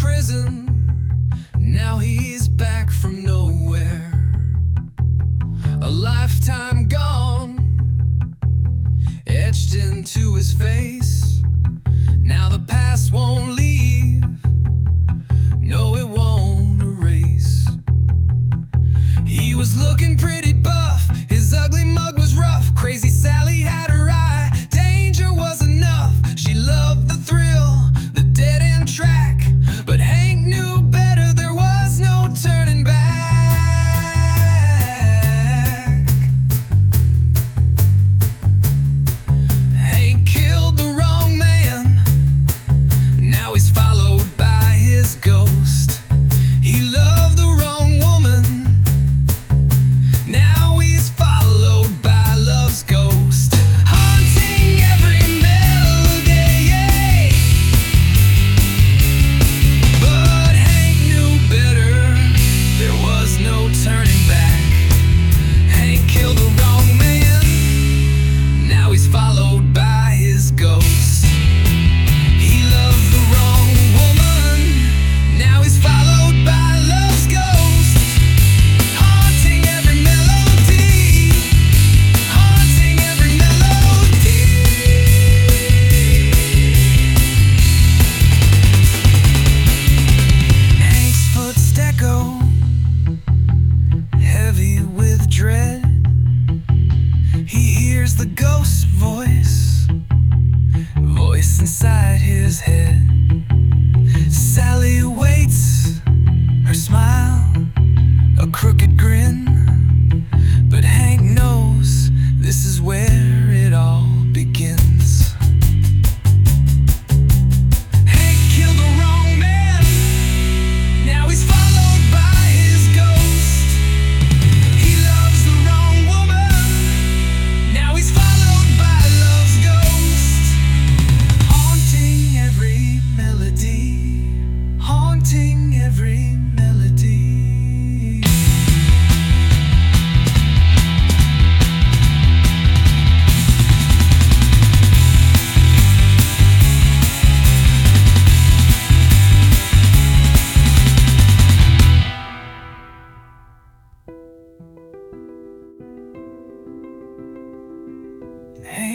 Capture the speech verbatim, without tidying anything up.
prison, now he's back from nowhere. A lifetime gone, etched into his face. Now the past won't leave, no it won't erase. He was looking pretty buff, his ugly mug was rough. Crazy Sally had her eye, danger was enough. She loved the thrill, the dead-end track, but Hank knew better, there was no turning back. Hank killed the wrong man, now he's followed by his ghost. He loved the wrong woman, now he's followed by love's ghost. Haunting every melody, but Hank knew better, there was no turning back. Hank killed the wrong man, now he's followed by his ghost. He loved the wrong woman, now he's followed by love's ghost. Haunting every melody, haunting every melody. Hank's footsteps echo, heavy with dread. He hears the ghost's voice, voice inside his head. Sally waits, her smile a crooked grin.